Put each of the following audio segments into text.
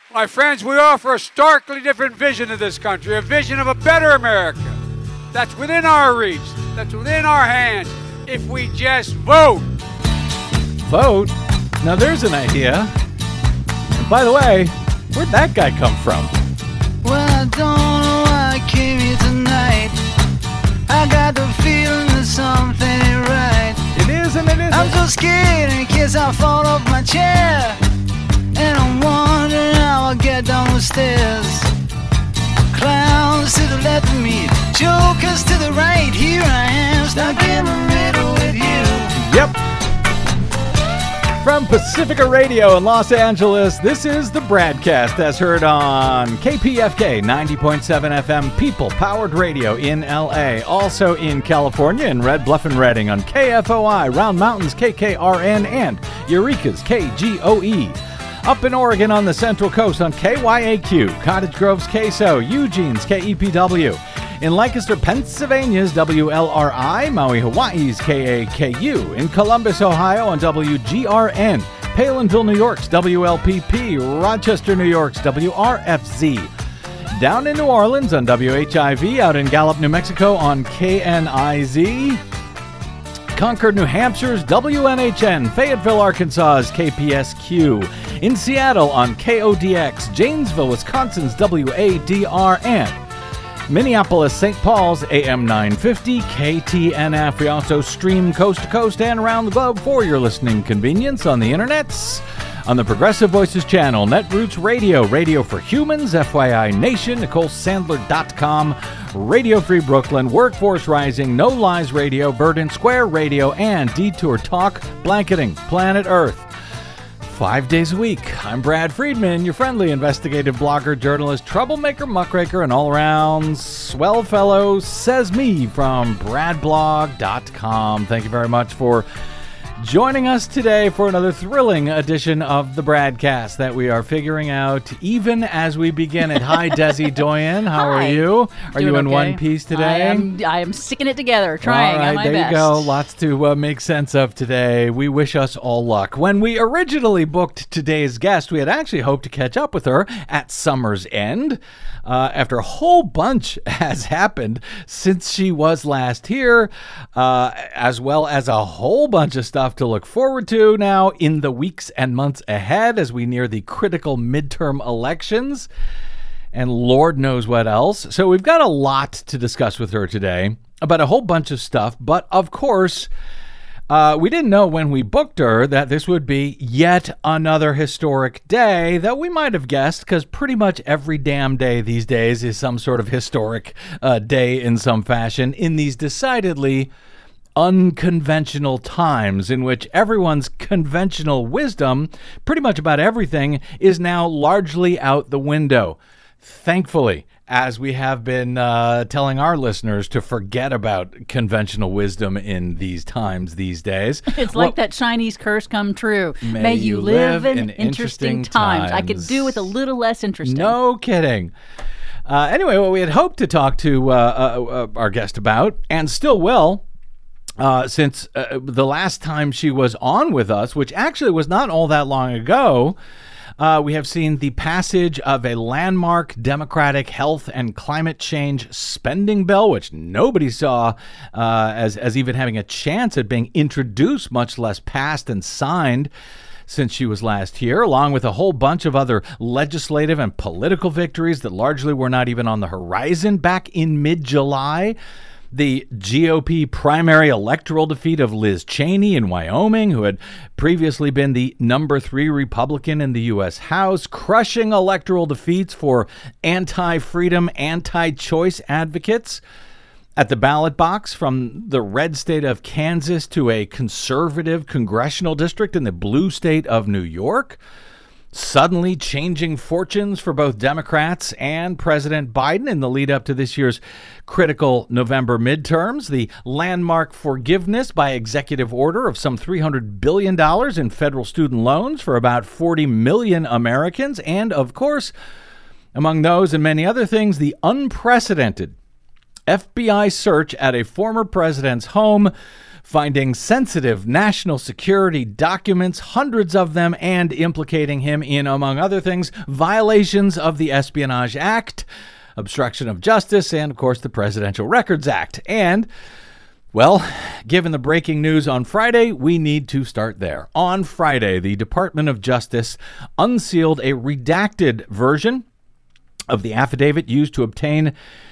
My friends, we offer a starkly different vision of this country, a vision of a better America that's within our reach, that's within our hands, if we just vote. Vote? Now there's an idea. And by the way, where'd that guy come from? Well, I don't know why I came here tonight. I got the feeling that something ain't right. It is and it isn't. I'm so scared in case I fall off my chair. And I'm wondering how I'll get down the stairs. Clowns to the left of me, jokers to the right. Here I am, stuck in the middle with you. Yep. From Pacifica Radio in Los Angeles, this is the Bradcast, as heard on KPFK 90.7 FM People-Powered Radio in LA. Also in California in Red Bluff and Redding on KFOI, Round Mountains KKRN, and Eureka's KGOE. Up in Oregon on the Central Coast on KYAQ, Cottage Grove's KSO, Eugene's KEPW. In Lancaster, Pennsylvania's WLRI, Maui, Hawaii's KAKU. In Columbus, Ohio on WGRN. Palinville, New York's WLPP. Rochester, New York's WRFZ. Down in New Orleans on WHIV. Out in Gallup, New Mexico on KNIZ. Concord, New Hampshire's WNHN, Fayetteville, Arkansas's KPSQ, in Seattle on KODX, Janesville, Wisconsin's WADR, and Minneapolis, St. Paul's AM 950 KTNF. We also stream coast to coast and around the globe for your listening convenience on the internets, on the Progressive Voices channel, Netroots Radio, Radio for Humans, FYI Nation, NicoleSandler.com, Radio Free Brooklyn, Workforce Rising, No Lies Radio, Verdant Square Radio, and Detour Talk, blanketing planet Earth 5 days a week. I'm Brad Friedman, your friendly investigative blogger, journalist, troublemaker, muckraker, and all-around swell fellow, says me from bradblog.com. Thank you very much for joining us today for another thrilling edition of the Bradcast that we are figuring out even as we begin it. Hi, Desi Doyen. How are you? Are you in one piece today? I am sticking it together, trying my best. There you go. Lots to make sense of today. We wish us all luck. When we originally booked today's guest, we had actually hoped to catch up with her at summer's end. After a whole bunch has happened since she was last here, as well as a whole bunch of stuff to look forward to now in the weeks and months ahead as we near the critical midterm elections and Lord knows what else. So we've got a lot to discuss with her today about a whole bunch of stuff, but of course, we didn't know when we booked her that this would be yet another historic day, that we might have guessed, because pretty much every damn day these days is some sort of historic day in some fashion in these decidedly unconventional times in which everyone's conventional wisdom, pretty much about everything, is now largely out the window. Thankfully, as we have been telling our listeners to forget about conventional wisdom in these times these days. It's like that Chinese curse come true. May you live in interesting times. I could do with a little less interesting. No kidding. Anyway, what we had hoped to talk to our guest about, and still will, since the last time she was on with us, which actually was not all that long ago, we have seen the passage of a landmark Democratic health and climate change spending bill, which nobody saw as even having a chance at being introduced, much less passed and signed, since she was last here, along with a whole bunch of other legislative and political victories that largely were not even on the horizon back in mid-July. The GOP primary electoral defeat of Liz Cheney in Wyoming, who had previously been the number 3 Republican in the U.S. House, crushing electoral defeats for anti-freedom, anti-choice advocates at the ballot box, from the red state of Kansas to a conservative congressional district in the blue state of New York. Suddenly changing fortunes for both Democrats and President Biden in the lead up to this year's critical November midterms. The landmark forgiveness by executive order of some $300 billion in federal student loans for about 40 million Americans. And, of course, among those and many other things, the unprecedented FBI search at a former president's home finding sensitive national security documents, hundreds of them, and implicating him in, among other things, violations of the Espionage Act, obstruction of justice, and, of course, the Presidential Records Act. And, well, given the breaking news on Friday, we need to start there. On Friday, the Department of Justice unsealed a redacted version of the affidavit used to obtain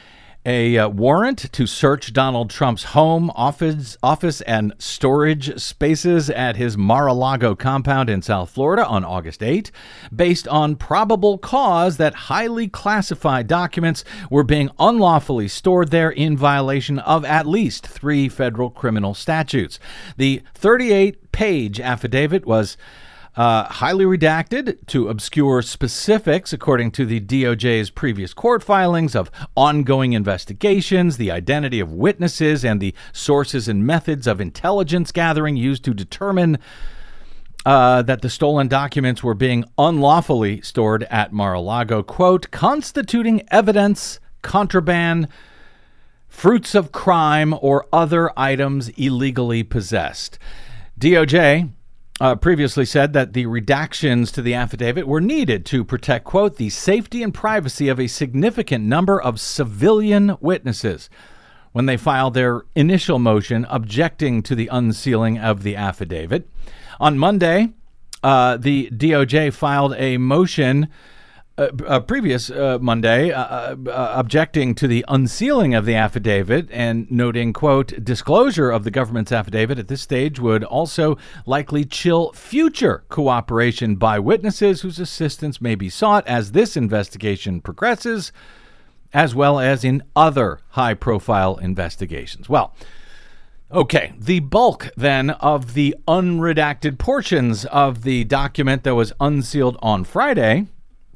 a warrant to search Donald Trump's home, office, and storage spaces at his Mar-a-Lago compound in South Florida on August 8, based on probable cause that highly classified documents were being unlawfully stored there in violation of at least 3 federal criminal statutes. The 38-page affidavit was highly redacted to obscure specifics, according to the DOJ's previous court filings, of ongoing investigations, the identity of witnesses, and the sources and methods of intelligence gathering used to determine that the stolen documents were being unlawfully stored at Mar-a-Lago, quote, constituting evidence, contraband, fruits of crime, or other items illegally possessed. DOJ previously said that the redactions to the affidavit were needed to protect, quote, the safety and privacy of a significant number of civilian witnesses when they filed their initial motion objecting to the unsealing of the affidavit. On Monday, the DOJ filed a motion previous Monday, objecting to the unsealing of the affidavit and noting, quote, disclosure of the government's affidavit at this stage would also likely chill future cooperation by witnesses whose assistance may be sought as this investigation progresses, as well as in other high-profile investigations. Well, okay, the bulk, then, of the unredacted portions of the document that was unsealed on Friday,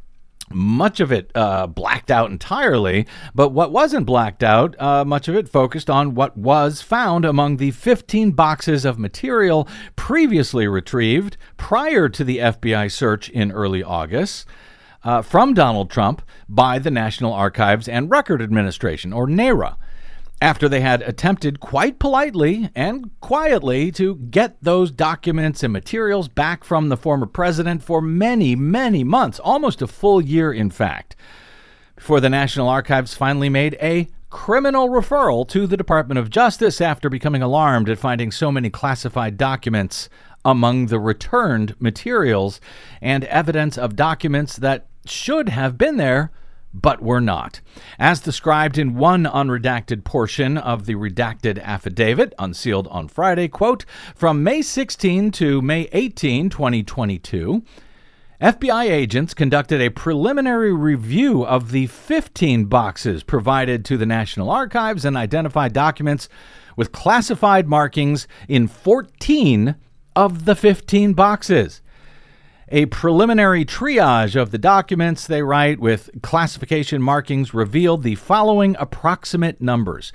much of it blacked out entirely, but what wasn't blacked out, much of it focused on what was found among the 15 boxes of material previously retrieved prior to the FBI search in early August from Donald Trump by the National Archives and Record Administration, or NARA, after they had attempted quite politely and quietly to get those documents and materials back from the former president for many, many months, almost a full year, in fact, before the National Archives finally made a criminal referral to the Department of Justice after becoming alarmed at finding so many classified documents among the returned materials and evidence of documents that should have been there but were not. As described in one unredacted portion of the redacted affidavit, unsealed on Friday, quote, from May 16 to May 18, 2022, FBI agents conducted a preliminary review of the 15 boxes provided to the National Archives and identified documents with classified markings in 14 of the 15 boxes. A preliminary triage of the documents, they write, with classification markings revealed the following approximate numbers: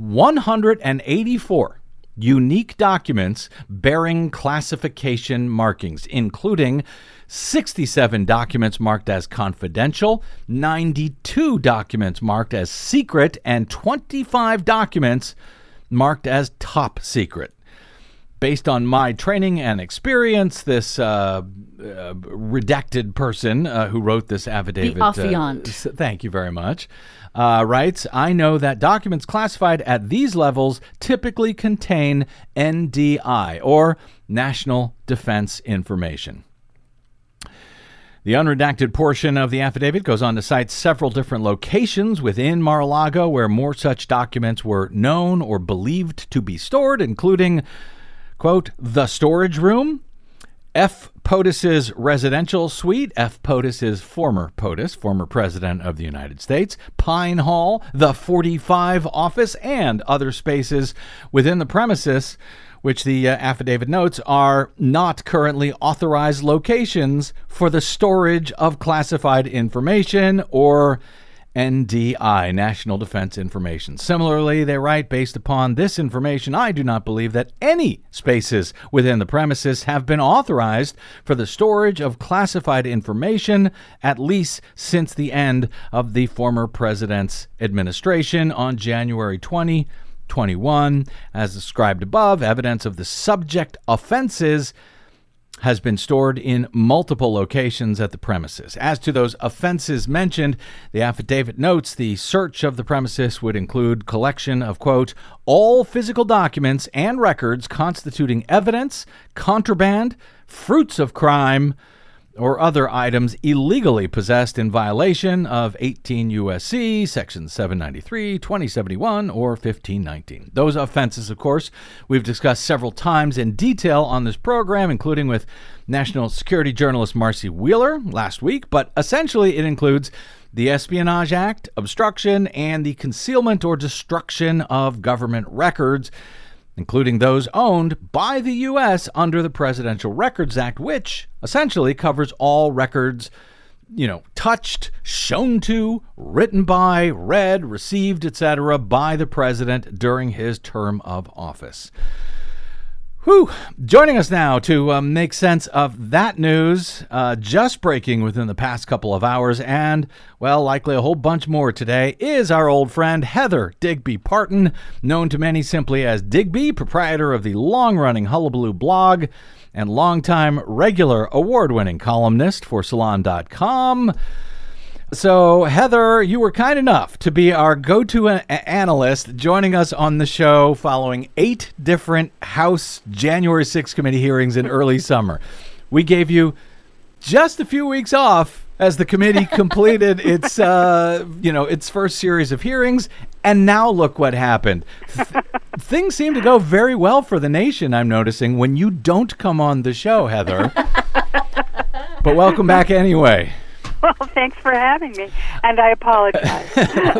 184 unique documents bearing classification markings, including 67 documents marked as confidential, 92 documents marked as secret, and 25 documents marked as top secret. Based on my training and experience, this redacted person who wrote this affidavit, the affiant, thank you very much, writes, I know that documents classified at these levels typically contain NDI, or National Defense Information. The unredacted portion of the affidavit goes on to cite several different locations within Mar-a-Lago where more such documents were known or believed to be stored, including, quote, the storage room, F. POTUS's residential suite, F. POTUS is former POTUS, former president of the United States, Pine Hall, the 45 office, and other spaces within the premises, which the affidavit notes are not currently authorized locations for the storage of classified information, or NDI, National Defense Information. Similarly, they write, based upon this information, I do not believe that any spaces within the premises have been authorized for the storage of classified information, at least since the end of the former president's administration on January 20, 21. As described above, evidence of the subject offenses has been stored in multiple locations at the premises. As to those offenses mentioned, the affidavit notes the search of the premises would include collection of, quote, all physical documents and records constituting evidence, contraband, fruits of crime, or other items illegally possessed in violation of 18 U.S.C. Section 793, 2071, or 1519. Those offenses, of course, we've discussed several times in detail on this program, including with national security journalist Marcy Wheeler last week, but essentially it includes the Espionage Act, obstruction, and the concealment or destruction of government records, including those owned by the U.S. under the Presidential Records Act, which essentially covers all records, touched, shown to, written by, read, received, etc., by the president during his term of office. Whew. Joining us now to make sense of that news, just breaking within the past couple of hours, and, well, likely a whole bunch more today, is our old friend Heather Digby Parton, known to many simply as Digby, proprietor of the long-running Hullabaloo blog and longtime regular award-winning columnist for Salon.com. So, Heather, you were kind enough to be our go-to analyst, joining us on the show following 8 different House January 6th committee hearings in early summer. We gave you just a few weeks off as the committee completed its first series of hearings, and now look what happened. Things seem to go very well for the nation, I'm noticing, when you don't come on the show, Heather. But welcome back anyway. Well, thanks for having me, and I apologize.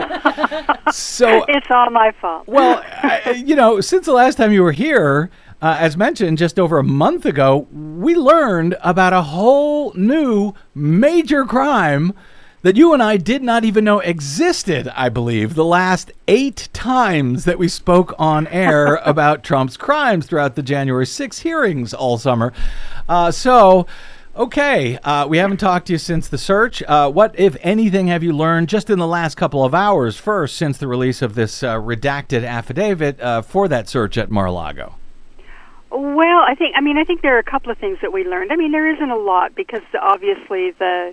So it's all my fault. Well, since the last time you were here, as mentioned just over a month ago, we learned about a whole new major crime that you and I did not even know existed, I believe, the last 8 times that we spoke on air about Trump's crimes throughout the January 6th hearings all summer. Okay, we haven't talked to you since the search. What, if anything, have you learned just in the last couple of hours first since the release of this redacted affidavit for that search at Mar-a-Lago? Well, I think there are a couple of things that we learned. I mean, there isn't a lot because obviously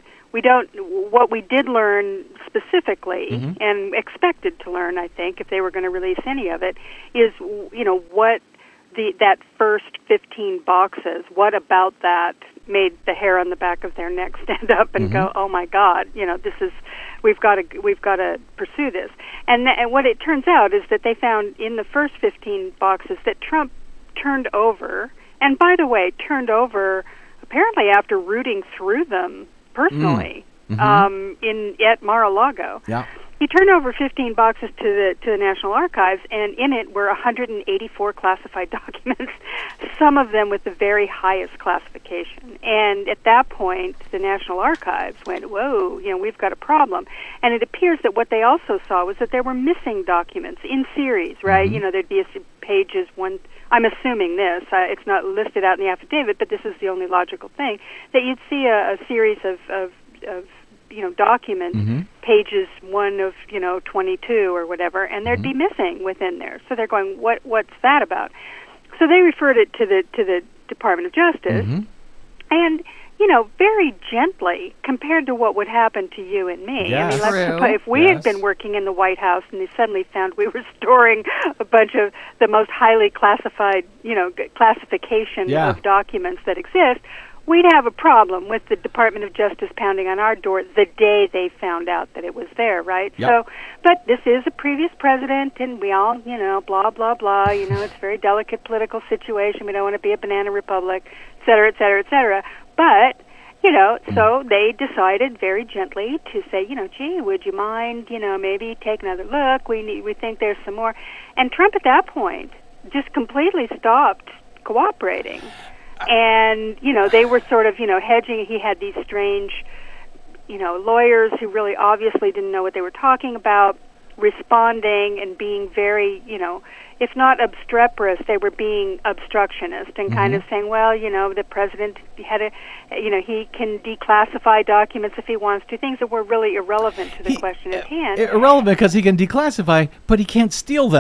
what we did learn specifically and expected to learn, I think, if they were going to release any of it, is, what that first 15 boxes, what about that made the hair on the back of their neck stand up and go, oh my God, we've got to pursue this. And what it turns out is that they found in the first 15 boxes that Trump turned over, and by the way, turned over apparently after rooting through them personally at Mar-a-Lago. Yeah. He turned over 15 boxes to the National Archives, and in it were 184 classified documents, some of them with the very highest classification. And at that point, the National Archives went, whoa, we've got a problem. And it appears that what they also saw was that there were missing documents in series, right? There'd be pages one. I'm assuming this. It's not listed out in the affidavit, but this is the only logical thing, that you'd see a series of documents, pages 1 of 22 or whatever, and there'd be missing within there. So they're going, what's that about? So they referred it to the Department of Justice, and very gently compared to what would happen to you and me. Yes. I mean, if we had been working in the White House and they suddenly found we were storing a bunch of the most highly classified, classification of documents that exist, we'd have a problem with the Department of Justice pounding on our door the day they found out that it was there, right? Yep. So, but this is a previous president, and we all, blah, blah, blah, it's a very delicate political situation. We don't want to be a banana republic, et cetera, et cetera, et cetera. But, so they decided very gently to say, gee, would you mind, maybe take another look? We think there's some more. And Trump at that point just completely stopped cooperating. And, they were sort of, hedging. He had these strange, lawyers who really obviously didn't know what they were talking about, responding and being very, if not obstreperous, they were being obstructionist and kind of saying, well, the president had he can declassify documents if he wants to, things that were really irrelevant to the question at hand. Irrelevant because he can declassify, but he can't steal them.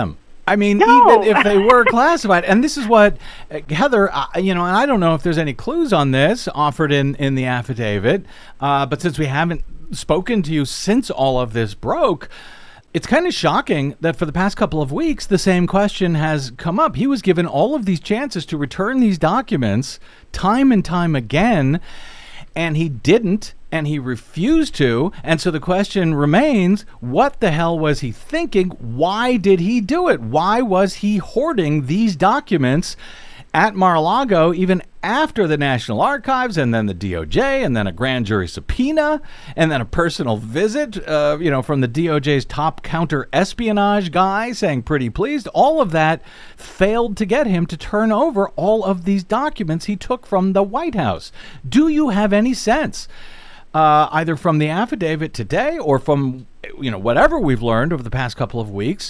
I mean, No. even if they were classified, and this is what, Heather, and I don't know if there's any clues on this offered in the affidavit, but since we haven't spoken to you since all of this broke, it's kind of shocking that for the past couple of weeks, the same question has come up. He was given all of these chances to return these documents time and time again, and he didn't, and he refused to. And so the question remains, what the hell was he thinking? Why did he do it? Why was he hoarding these documents at Mar-a-Lago even after the National Archives and then the DOJ and then a grand jury subpoena and then a personal visit, from the DOJ's top counter-espionage guy saying pretty pleased? All of that failed to get him to turn over all of these documents he took from the White House. Do you have any sense, either from the affidavit today or from, whatever we've learned over the past couple of weeks,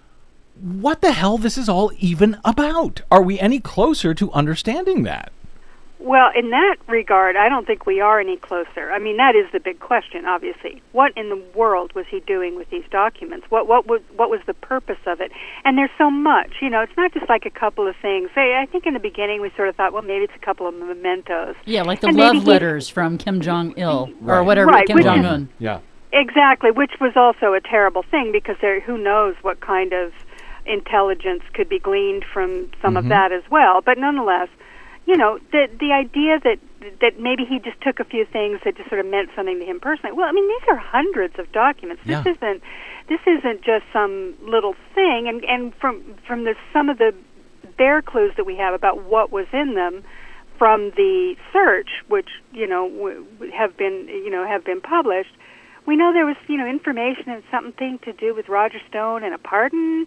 what the hell this is all even about? Are we any closer to understanding that? Well, in that regard, I don't think we are any closer. I mean, that is the big question, obviously. What in the world was he doing with these documents? What was the purpose of it? And there's so much. It's not just like a couple of things. I think in the beginning we sort of thought, well, maybe it's a couple of mementos. Yeah, like the love letters from Kim Jong-il or whatever, right, Kim Jong-un. Yeah. Exactly, which was also a terrible thing because who knows what kind of intelligence could be gleaned from some of that as well. But nonetheless, the idea that maybe he just took a few things that just sort of meant something to him personally. Well, I mean, these are hundreds of documents. Yeah. This isn't just some little thing. And from some of the bare clues that we have about what was in them from the search, which have been published. We know there was, information and something to do with Roger Stone and a pardon,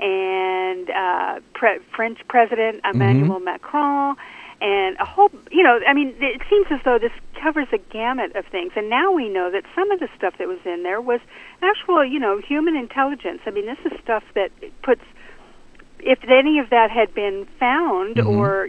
and French President Emmanuel Macron, and a whole, it seems as though this covers a gamut of things. And now we know that some of the stuff that was in there was actual, human intelligence. I mean, this is stuff that puts, if any of that had been found or,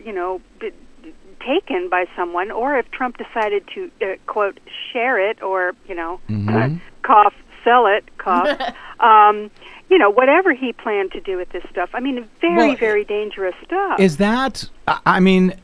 taken by someone, or if Trump decided to quote share it or cough sell it cough whatever he planned to do with this stuff. I mean, very dangerous stuff. Is that, I mean,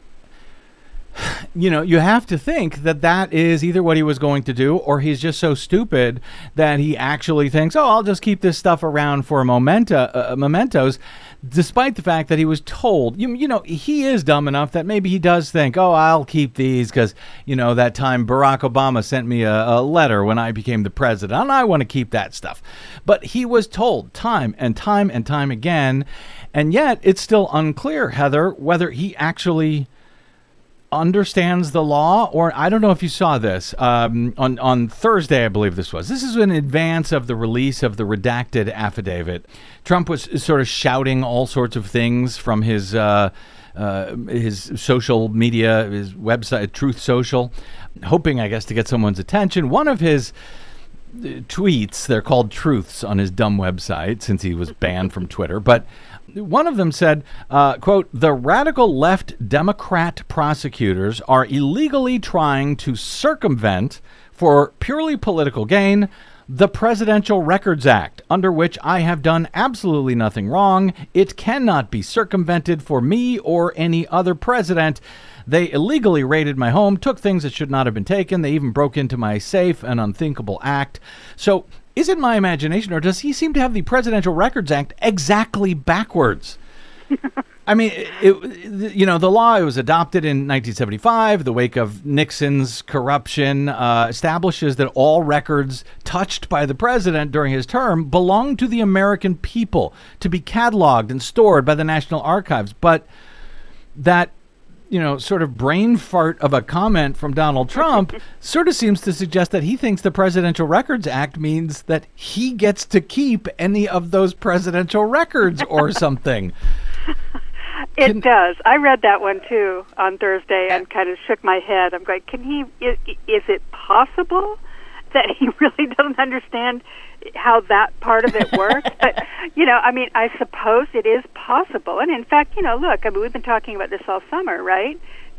you have to think that is either what he was going to do, or he's just so stupid that he actually thinks, I'll just keep this stuff around for mementos, despite the fact that he was told, he is dumb enough that maybe he does think, I'll keep these because, that time Barack Obama sent me a letter when I became the president, and I want to keep that stuff. But he was told time and time and time again, and yet it's still unclear, Heather, whether he actually understands the law, or I don't know if you saw this on Thursday, I believe this was. This is in advance of the release of the redacted affidavit. Trump was sort of shouting all sorts of things from his social media, his website, Truth Social, hoping, I guess, to get someone's attention. One of his tweets, they're called truths on his dumb website since he was banned from Twitter, but one of them said, quote, "The radical left Democrat prosecutors are illegally trying to circumvent, for purely political gain, the Presidential Records Act, under which I have done absolutely nothing wrong. It cannot be circumvented for me or any other president. They illegally raided my home, took things that should not have been taken. They even broke into my safe, an unthinkable act." So is it my imagination, or does he seem to have the Presidential Records Act exactly backwards? I mean, the law, it was adopted in 1975, the wake of Nixon's corruption, establishes that all records touched by the president during his term belong to the American people, to be cataloged and stored by the National Archives. But that, sort of brain fart of a comment from Donald Trump sort of seems to suggest that he thinks the Presidential Records Act means that he gets to keep any of those presidential records or something. It does. I read that one too on Thursday and kind of shook my head. I'm going, is it possible that he really doesn't understand how that part of it works? But, I suppose it is possible. And in fact, look, we've been talking about this all summer, right?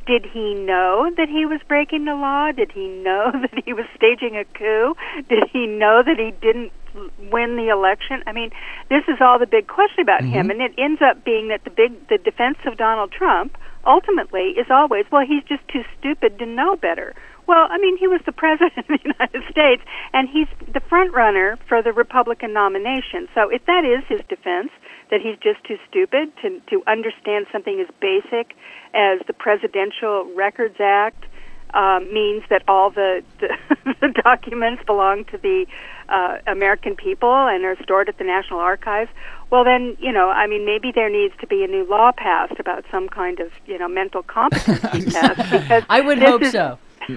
did he know that he was breaking the law? Did he know that he was staging a coup? Did he know that he didn't win the election? I mean, this is all the big question about him, and it ends up being that the defense of Donald Trump ultimately is always, well, he's just too stupid to know better. Well, I mean, he was the president of the United States, and he's the front runner for the Republican nomination. So if that is his defense, that he's just too stupid to understand something as basic as the Presidential Records Act means that all the documents belong to the American people and are stored at the National Archives, well then, I mean, maybe there needs to be a new law passed about some kind of, mental competency test. Because I would hope so.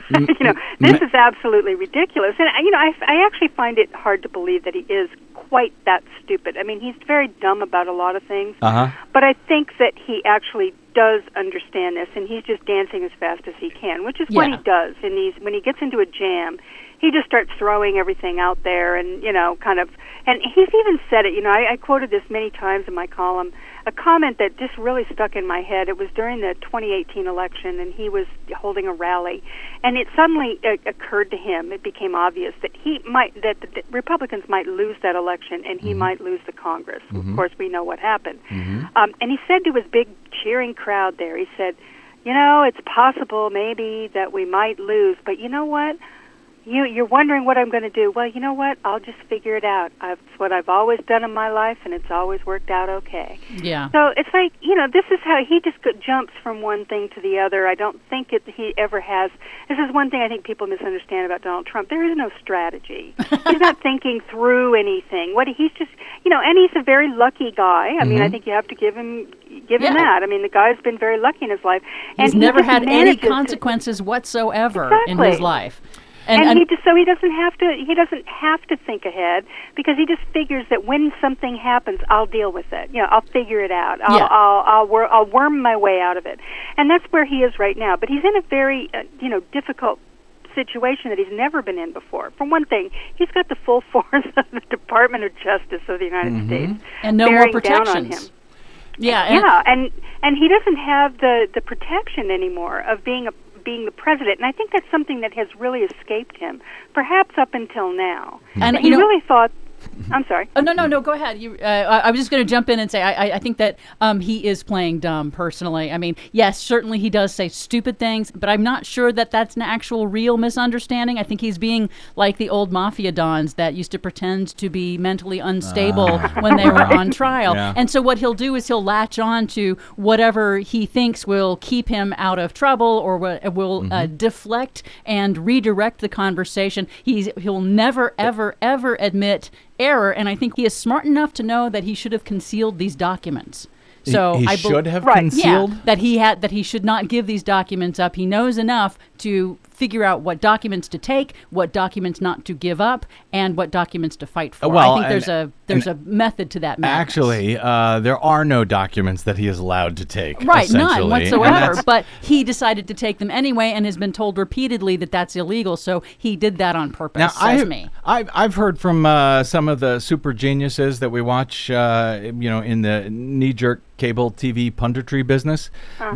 This is absolutely ridiculous. And, I actually find it hard to believe that he is quite that stupid. I mean, he's very dumb about a lot of things, but I think that he actually does understand this, and he's just dancing as fast as he can, which is what he does. When he gets into a jam, he just starts throwing everything out there, and and he's even said it. I quoted this many times in my column. A comment that just really stuck in my head. It was during the 2018 election, and he was holding a rally, and it suddenly occurred to him. It became obvious that the Republicans might lose that election, and he might lose the Congress. Of course, we know what happened. And he said to his big cheering crowd there, he said, it's possible maybe that we might lose, but you know what? You're wondering what I'm going to do. Well, you know what? I'll just figure it out. It's what I've always done in my life, and it's always worked out okay. Yeah. So it's like, this is how he just jumps from one thing to the other. I don't think he ever has. This is one thing I think people misunderstand about Donald Trump. There is no strategy. He's not thinking through anything. He's just, and he's a very lucky guy. I mean, I think you have to give him that. I mean, the guy's been very lucky in his life. He's and never had any consequences whatsoever in his life. And he doesn't have to think ahead, because he just figures that when something happens, I'll deal with it. I'll figure it out. I'll worm my way out of it. And that's where he is right now. But he's in a very difficult situation that he's never been in before. For one thing, he's got the full force of the Department of Justice of the United States and no more protections. Down on him. Yeah, and he doesn't have the protection anymore of being the president, and I think that's something that has really escaped him, perhaps up until now. And he really thought. I'm sorry. Oh, no, go ahead. I was just going to jump in and say I think that he is playing dumb, personally. I mean, yes, certainly he does say stupid things, but I'm not sure that that's an actual real misunderstanding. I think he's being like the old mafia dons that used to pretend to be mentally unstable when they were on trial. Yeah. And so what he'll do is he'll latch on to whatever he thinks will keep him out of trouble, or will deflect and redirect the conversation. He'll never, ever, ever admit error, and I think he is smart enough to know that he should have concealed these documents. So he should have concealed? Yeah, that he should not give these documents up. He knows enough to figure out what documents to take, what documents not to give up, and what documents to fight for. Well, I think there's a method to that madness. Actually, there are no documents that he is allowed to take. Right, none whatsoever. But he decided to take them anyway, and has been told repeatedly that that's illegal. So he did that on purpose. Now, I've heard from some of the super geniuses that we watch, in the knee-jerk cable TV punditry business,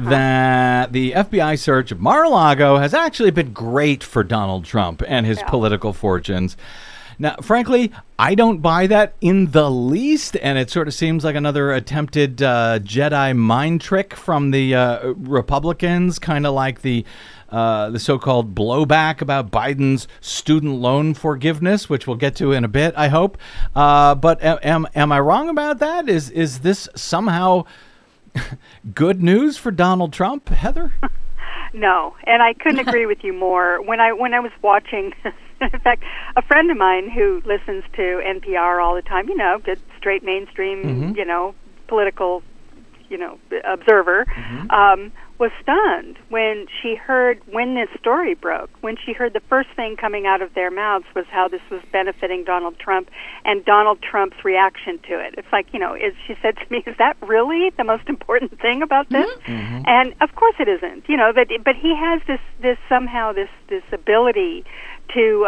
that the FBI search of Mar-a-Lago has actually been great for Donald Trump and his political fortunes. Now, frankly, I don't buy that in the least, and it sort of seems like another attempted Jedi mind trick from the Republicans, kind of like the so-called blowback about Biden's student loan forgiveness, which we'll get to in a bit, I hope. But am I wrong about that? Is this somehow good news for Donald Trump, Heather? No, and I couldn't agree with you more. When I was watching, in fact, a friend of mine who listens to NPR all the time, good straight mainstream, political, observer, was stunned when this story broke, when she heard the first thing coming out of their mouths was how this was benefiting Donald Trump and Donald Trump's reaction to it. It's like, she said to me, is that really the most important thing about this? And of course it isn't, but he has this ability to,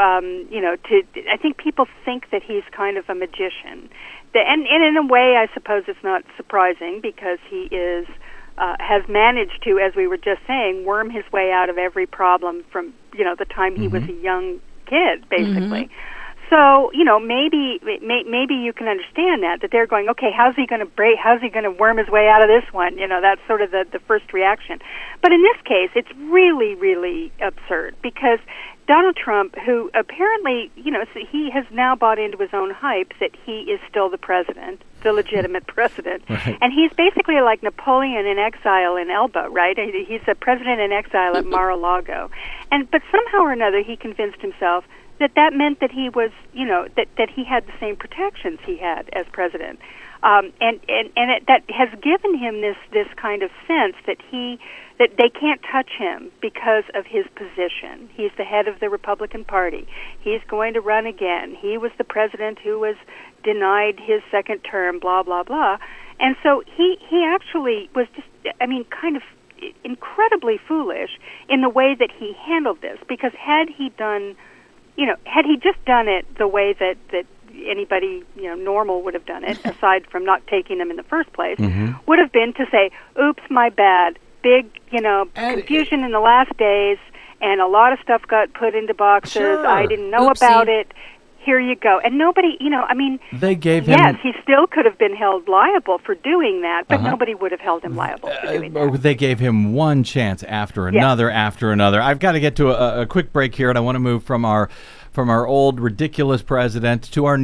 I think people think that he's kind of a magician. And in a way, I suppose it's not surprising, because he is has managed to, as we were just saying, worm his way out of every problem from, the time he was a young kid, basically. So, maybe you can understand that they're going, okay, how's he going to worm his way out of this one? That's sort of the first reaction. But in this case, it's really, really absurd because Donald Trump, who apparently, so he has now bought into his own hype that he is still the president, the legitimate president. Right. And he's basically like Napoleon in exile in Elba, right? He's a president in exile at Mar-a-Lago. But somehow or another, he convinced himself that meant that he was, that he had the same protections he had as president. That has given him this kind of sense that they can't touch him because of his position. He's the head of the Republican Party. He's going to run again. He was the president who was denied his second term, blah, blah, blah. And so he actually was just, kind of incredibly foolish in the way that he handled this, because had he just done it the way that anybody normal would have done it, aside from not taking them in the first place, would have been to say, "Oops, my bad. Big, confusion in the last days, and a lot of stuff got put into boxes. Sure. I didn't know about it. Here you go." And nobody, they gave him. Yes, he still could have been held liable for doing that, but nobody would have held him liable for doing that. Or they gave him one chance after another, after another. I've got to get to a quick break here, and I want to move from our old ridiculous president to our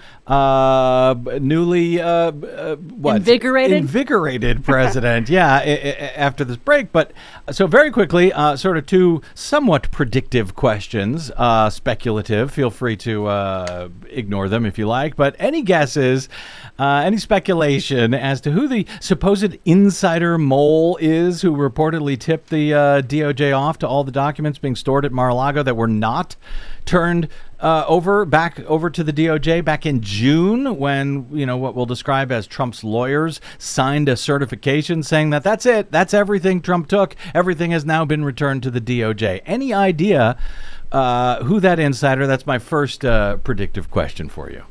newly invigorated president. After this break. But so very quickly, sort of two somewhat predictive questions, speculative. Feel free to ignore them if you like. But any guesses, any speculation as to who the supposed insider mole is who reportedly tipped the DOJ off to all the documents being stored at Mar-a-Lago that were not turned back over to the DOJ back in June, when what we'll describe as Trump's lawyers signed a certification saying that that's it, that's everything Trump took, everything has now been returned to the DOJ. Any idea who that insider? That's my first predictive question for you.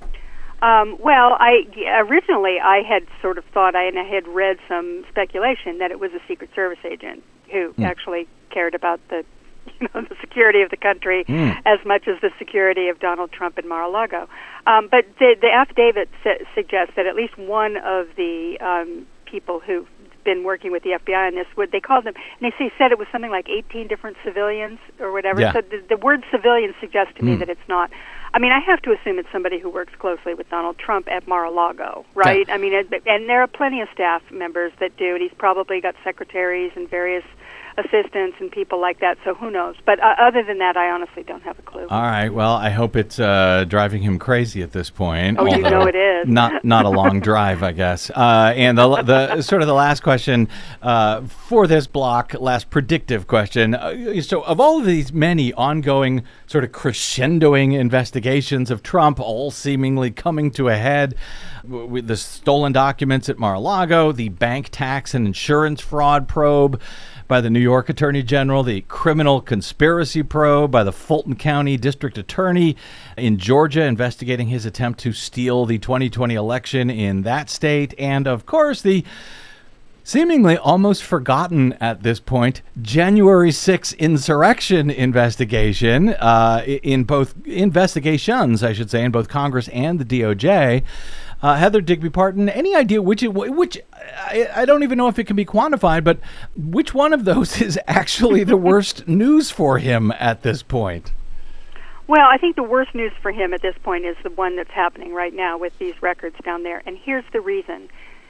Well, originally I had sort of thought, I had read some speculation that it was a Secret Service agent who actually cared about the security of the country as much as the security of Donald Trump in Mar-a-Lago. But the affidavit suggests that at least one of the people who've been working with the FBI on this, they called them, and they said it was something like 18 different civilians or whatever. Yeah. So the word civilian suggests to me that it's not. I have to assume it's somebody who works closely with Donald Trump at Mar-a-Lago, right? Yeah. And there are plenty of staff members that do, and he's probably got secretaries and various assistants and people like that, so who knows? But other than that, I honestly don't have a clue. All right, well, I hope it's driving him crazy at this point. Oh, it is. Not a long drive, I guess. And the sort of the last question for this block, last predictive question. So of all of these many ongoing sort of crescendoing investigations of Trump, all seemingly coming to a head, with the stolen documents at Mar-a-Lago, the bank tax and insurance fraud probe by the New York Attorney General, the criminal conspiracy probe by the Fulton County District Attorney in Georgia investigating his attempt to steal the 2020 election in that state, and of course the seemingly almost forgotten at this point January 6th insurrection investigation in both investigations, I should say, in both Congress and the DOJ. Heather Digby Parton, any idea which I don't even know if it can be quantified, but which one of those is actually the worst news for him at this point? Well, I think the worst news for him at this point is the one that's happening right now with these records down there. And here's the reason.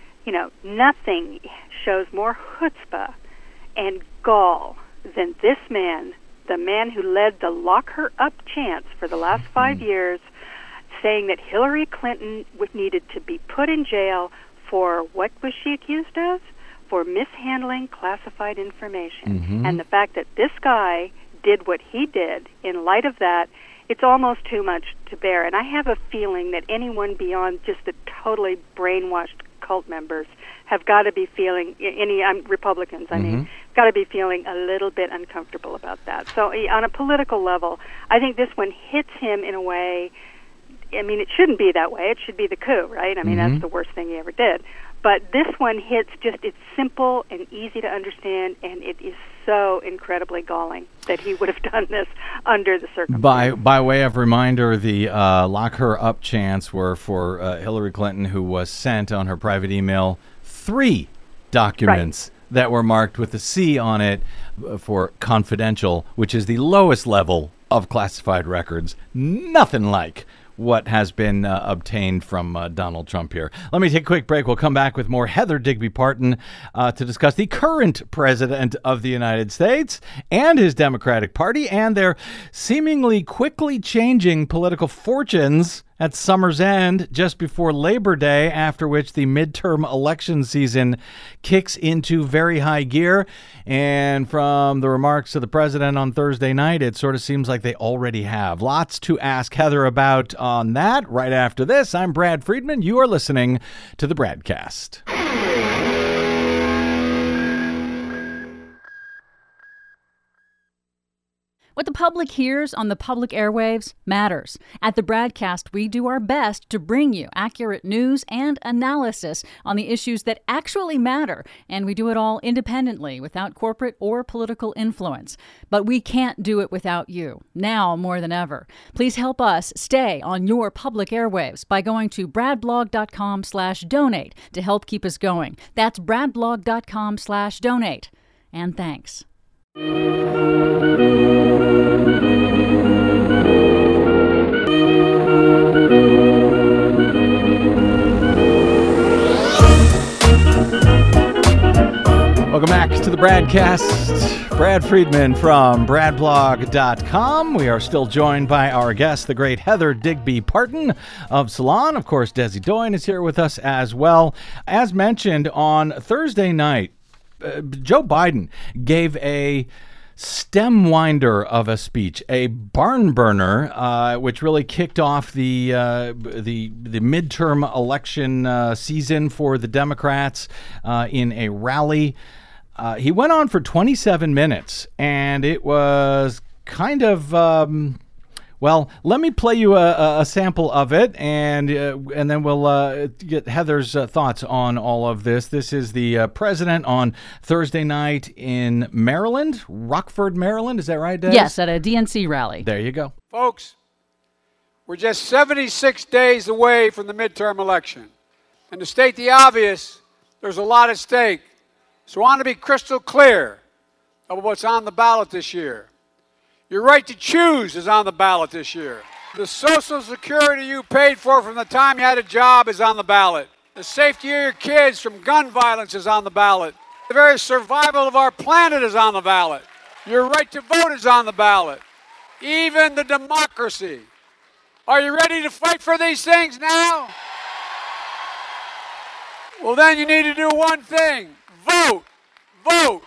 Nothing shows more chutzpah and gall than this man, the man who led the lock her up chants for the last 5 years, saying that Hillary Clinton needed to be put in jail for, what was she accused of? For mishandling classified information. And the fact that this guy did what he did, in light of that, it's almost too much to bear. And I have a feeling that anyone beyond just the totally brainwashed cult members have got to be feeling, Republicans, got to be feeling a little bit uncomfortable about that. So on a political level, I think this one hits him in a way. It shouldn't be that way. It should be the coup, right? That's the worst thing he ever did. But this one hits it's simple and easy to understand, and it is so incredibly galling that he would have done this under the circumstances. By way of reminder, the lock her up chants were for Hillary Clinton, who was sent on her private email 3 documents that were marked with a C on it for confidential, which is the lowest level of classified records. Nothing like what has been obtained from Donald Trump here. Let me take a quick break. We'll come back with more Heather Digby Parton to discuss the current president of the United States and his Democratic Party and their seemingly quickly changing political fortunes at summer's end just before Labor Day, after which the midterm election season kicks into very high gear. And from the remarks of the president on Thursday night, it sort of seems like they already have. Lots to ask Heather about on that right after this. I'm Brad Friedman. You are listening to the Bradcast. What the public hears on the public airwaves matters. At the Bradcast, we do our best to bring you accurate news and analysis on the issues that actually matter, and we do it all independently, without corporate or political influence. But we can't do it without you, now more than ever. Please help us stay on your public airwaves by going to bradblog.com/donate to help keep us going. That's bradblog.com/donate. And thanks. Welcome back to the Bradcast. Brad Friedman from bradblog.com. We are still joined by our guest, the great Heather Digby Parton of Salon. Of course, Desi Doyen is here with us as well. As mentioned on Thursday night, Joe Biden gave a stem winder of a speech, a barn burner, which really kicked off the midterm election season for the Democrats in a rally. He went on for 27 minutes, and it was kind of well, let me play you a sample of it, and then we'll get Heather's thoughts on all of this. This is the president on Thursday night in Maryland, Rockford, Maryland. Is that right, Des? Yes, at a DNC rally. There you go. Folks, we're just 76 days away from the midterm election. And to state the obvious, there's a lot at stake. So I want to be crystal clear about what's on the ballot this year. Your right to choose is on the ballot this year. The Social Security you paid for from the time you had a job is on the ballot. The safety of your kids from gun violence is on the ballot. The very survival of our planet is on the ballot. Your right to vote is on the ballot. Even the democracy. Are you ready to fight for these things now? Well, then you need to do one thing. Vote. Vote.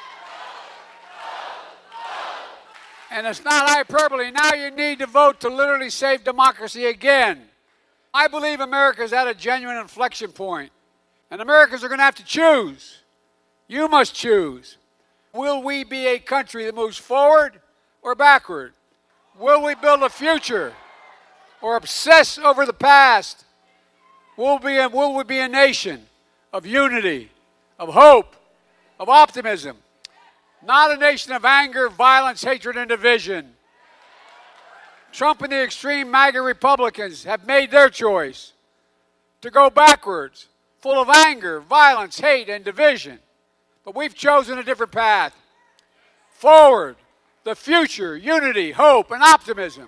And it's not hyperbole. Now you need to vote to literally save democracy again. I believe America's at a genuine inflection point. And Americans are going to have to choose. You must choose. Will we be a country that moves forward or backward? Will we build a future or obsess over the past? Will we be a nation of unity, of hope, of optimism? Not a nation of anger, violence, hatred, and division. Trump and the extreme MAGA Republicans have made their choice to go backwards, full of anger, violence, hate, and division. But we've chosen a different path. Forward, the future, unity, hope, and optimism.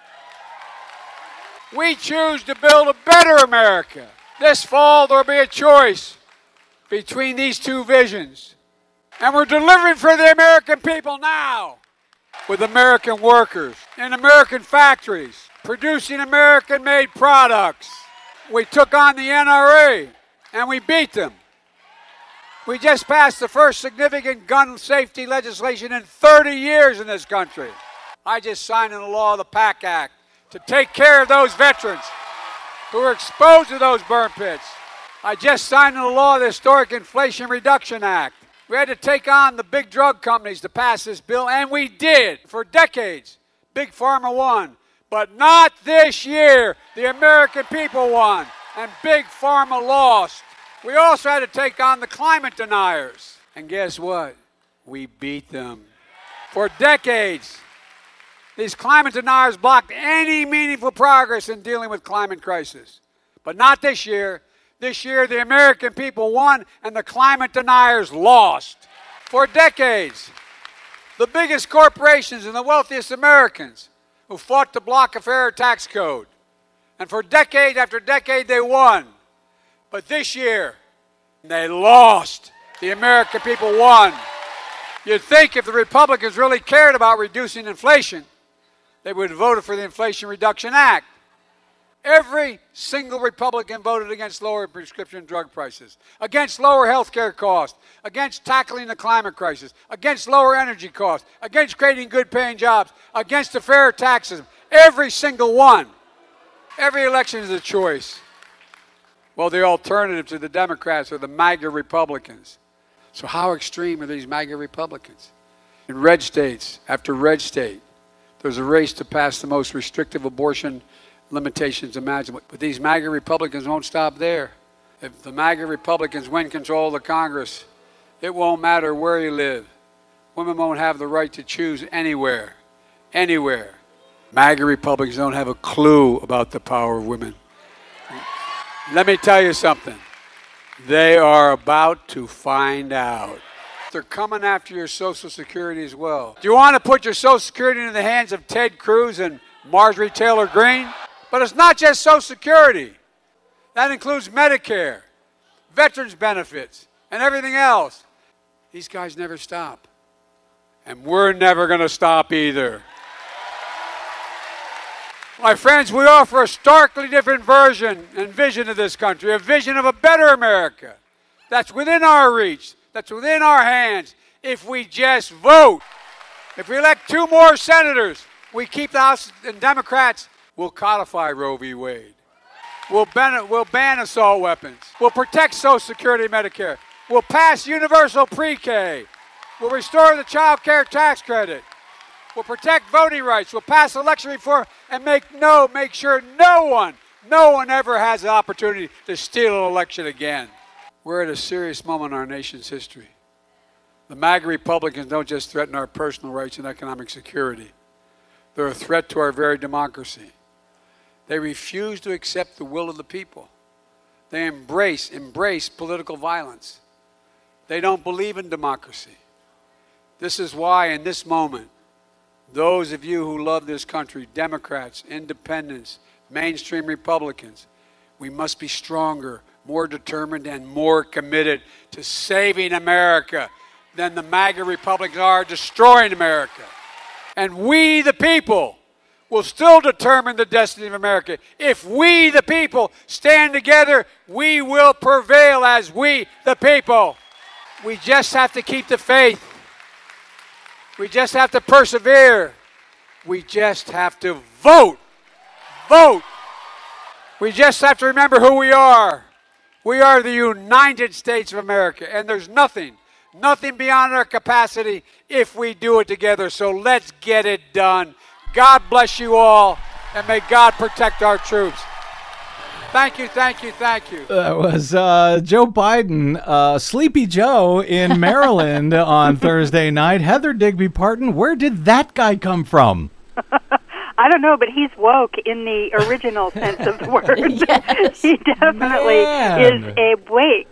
We choose to build a better America. This fall, there will be a choice between these two visions. And we're delivering for the American people now with American workers in American factories, producing American-made products. We took on the NRA, and we beat them. We just passed the first significant gun safety legislation in 30 years in this country. I just signed into law the PACT Act to take care of those veterans who were exposed to those burn pits. I just signed into law the historic Inflation Reduction Act. We had to take on the big drug companies to pass this bill, and we did for decades. Big Pharma won, but not this year. The American people won, and Big Pharma lost. We also had to take on the climate deniers. And guess what? We beat them. For decades, these climate deniers blocked any meaningful progress in dealing with climate crisis. But not this year. This year, the American people won and the climate deniers lost. For decades, the biggest corporations and the wealthiest Americans who fought to block a fairer tax code. And for decade after decade, they won. But this year, they lost. The American people won. You'd think if the Republicans really cared about reducing inflation, they would have voted for the Inflation Reduction Act. Every single Republican voted against lower prescription drug prices, against lower health care costs, against tackling the climate crisis, against lower energy costs, against creating good-paying jobs, against the fair taxes. Every single one. Every election is a choice. Well, the alternative to the Democrats are the MAGA Republicans. So how extreme are these MAGA Republicans? In red states after red state, there's a race to pass the most restrictive abortion limitations imaginable. But these MAGA Republicans won't stop there. If the MAGA Republicans win control of the Congress, it won't matter where you live. Women won't have the right to choose anywhere. Anywhere. MAGA Republicans don't have a clue about the power of women. Let me tell you something. They are about to find out. They're coming after your Social Security as well. Do you want to put your Social Security in the hands of Ted Cruz and Marjorie Taylor Greene? But it's not just Social Security. That includes Medicare, veterans benefits, and everything else. These guys never stop. And we're never going to stop either. My friends, we offer a starkly different version and vision of this country, a vision of a better America that's within our reach, that's within our hands, if we just vote. If we elect 2 more senators, we keep the House and Democrats, we'll codify Roe v. Wade. We'll ban assault weapons. We'll protect Social Security and Medicare. We'll pass universal pre-K. We'll restore the child care tax credit. We'll protect voting rights. We'll pass election reform and make sure no one ever has the opportunity to steal an election again. We're at a serious moment in our nation's history. The MAGA Republicans don't just threaten our personal rights and economic security. They're a threat to our very democracy. They refuse to accept the will of the people. They embrace political violence. They don't believe in democracy. This is why in this moment, those of you who love this country, Democrats, independents, mainstream Republicans, we must be stronger, more determined, and more committed to saving America than the MAGA Republicans are destroying America. And we, the people, will still determine the destiny of America. If we, the people, stand together, we will prevail as we, the people. We just have to keep the faith. We just have to persevere. We just have to vote. Vote. We just have to remember who we are. We are the United States of America, and there's nothing beyond our capacity if we do it together. So let's get it done. God bless you all, and may God protect our troops. Thank you, thank you, thank you. That was Joe Biden, Sleepy Joe in Maryland on Thursday night. Heather Digby Parton, where did that guy come from? I don't know, but he's woke in the original sense of the word. Yes. He definitely is awake.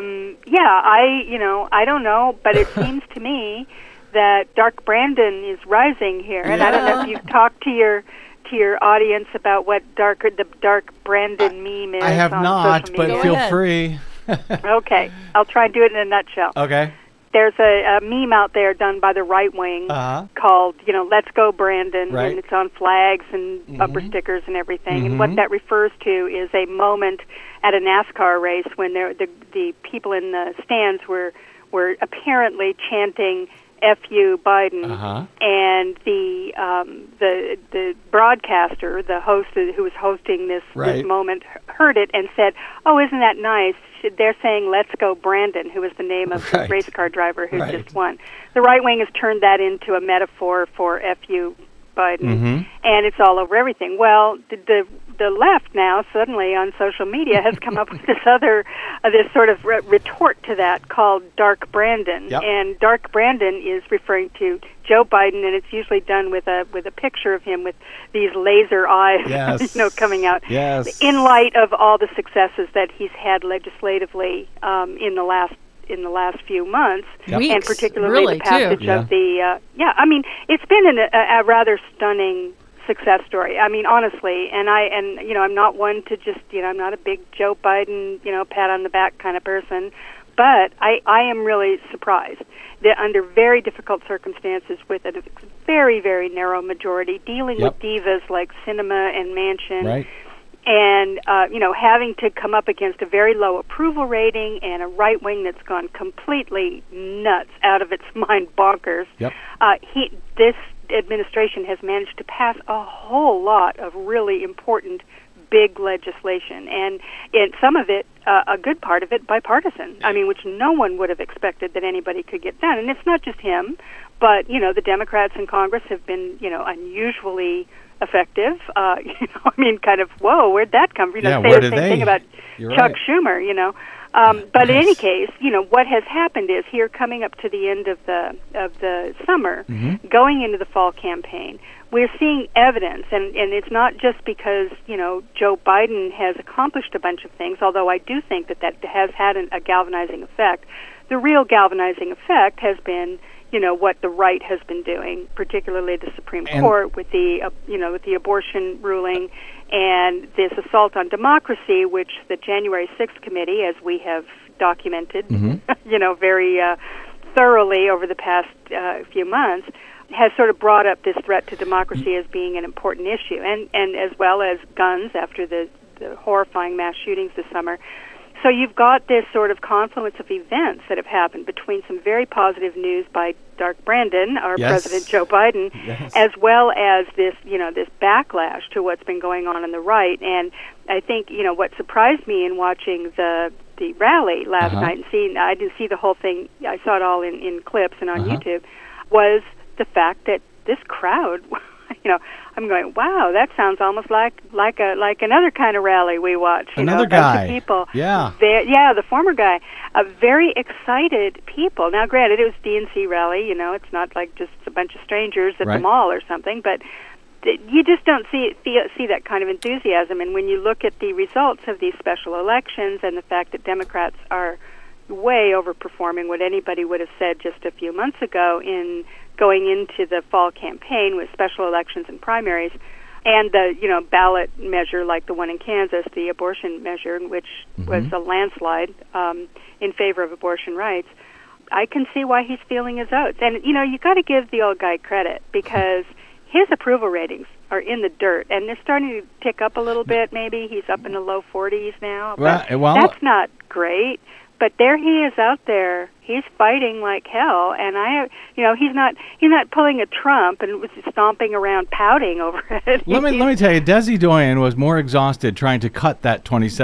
I don't know, but it seems to me that Dark Brandon is rising here, and I don't know if you've talked to your audience about what the Dark Brandon meme is. I have on not, social but media. feel free. Okay, I'll try and do it in a nutshell. Okay. There's a meme out there done by the right wing called, Let's Go Brandon, Right. and it's on flags and bumper stickers and everything. And what that refers to is a moment at a NASCAR race when the people in the stands were apparently chanting "F you, Biden," and the broadcaster, the host who was hosting this moment, heard it and said, "Oh, isn't that nice? They're saying, 'Let's go Brandon,' who was the name of the race car driver who just won." The right wing has turned that into a metaphor for "F you, Biden, and it's all over everything. Well, the left now suddenly on social media has come up with this sort of retort to that called Dark Brandon. Yep. And Dark Brandon is referring to Joe Biden, and it's usually done with a picture of him with these laser eyes, Yes. coming out. Yes. In light of all the successes that he's had legislatively in the last few months, Yep. and Weeks, particularly really, the passage too. of the I mean, it's been a rather stunning success story. I mean, honestly, and I'm not one to just, I'm not a big Joe Biden, pat on the back kind of person, but I am really surprised that under very difficult circumstances with a very, very narrow majority, dealing Yep. with divas like Sinema and Manchin, Right. and having to come up against a very low approval rating and a right wing that's gone completely nuts, out of its mind, bonkers. Yep. This administration has managed to pass a whole lot of really important, big legislation, and some of it, a good part of it, bipartisan. I mean, which no one would have expected that anybody could get done. And it's not just him, but the Democrats in Congress have been, unusually effective. I mean, kind of, whoa, where'd that come from? Yeah, Say where the did same they? thing about You're Chuck right. Schumer. But in any case, what has happened is here, coming up to the end of the summer, going into the fall campaign, we're seeing evidence, and it's not just because Joe Biden has accomplished a bunch of things, although I do think that has had a galvanizing effect. The real galvanizing effect has been what the right has been doing, particularly the Supreme Court with the abortion ruling and this assault on democracy, which the January 6th committee, as we have documented, very thoroughly over the past few months, has sort of brought up this threat to democracy as being an important issue, and as well as guns after the horrifying mass shootings this summer. So you've got this sort of confluence of events that have happened between some very positive news by Dark Brandon, our Yes. President Joe Biden, Yes. as well as this, this backlash to what's been going on the right. And I think, what surprised me in watching the rally last night, and I didn't see the whole thing, I saw it all in clips and on YouTube, was the fact that this crowd, I'm going, wow, that sounds almost like another kind of rally we watch. Another a bunch guy. of people. Yeah. The former guy. Very excited people. Now, granted, it was DNC rally. It's not like just a bunch of strangers at the mall or something, but you just don't see that kind of enthusiasm. And when you look at the results of these special elections and the fact that Democrats are way overperforming what anybody would have said just a few months ago in going into the fall campaign with special elections and primaries, and the ballot measure like the one in Kansas, the abortion measure, which was a landslide in favor of abortion rights, I can see why he's feeling his oats. And you got to give the old guy credit, because his approval ratings are in the dirt, and they're starting to tick up a little bit. Maybe he's up in the low 40s now. But that's not great. But there he is out there. He's fighting like hell, and he's not pulling a Trump and was stomping around pouting over it. Let me tell you, Desi Doyen was more exhausted trying to cut that